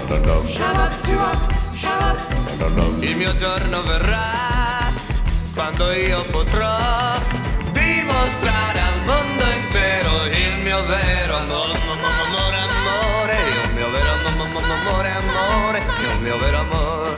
Il mio giorno verrà quando io potrò dimostrare al mondo intero il mio vero amore, amore, il mio vero amore, amore, il mio vero amore.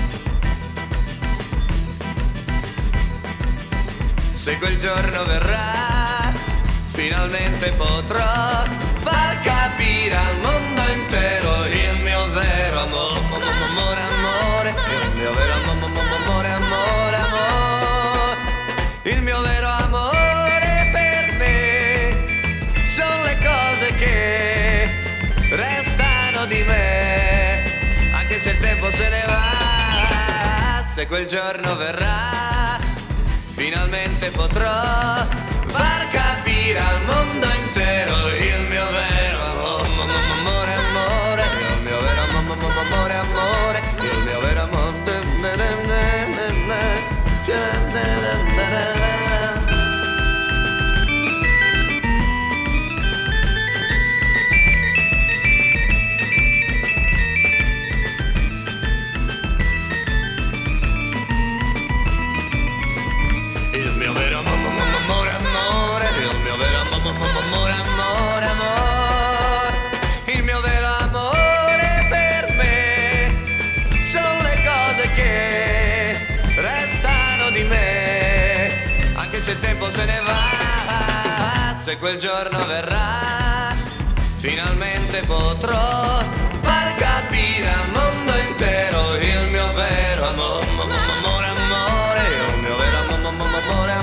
Se quel giorno verrà, finalmente potrò far capire al mondo intero il mio vero amore, amore, il mio vero amore, amore, amore. Il mio vero amore per me sono le cose che restano di me, anche se il tempo se ne va. Se quel giorno verrà, finalmente potrò far capire al mondo intero il mio vero amore, amore, il mio vero amore, amore, il mio vero amore. Il mio vero amore, amore, il mio vero amore, amore, amore. Il mio vero amore per me sono le cose che restano di me, anche se il tempo se ne va. Se quel giorno verrà, finalmente potrò far capire al mondo intero il mio vero amore, amore, amore, il mio vero amore,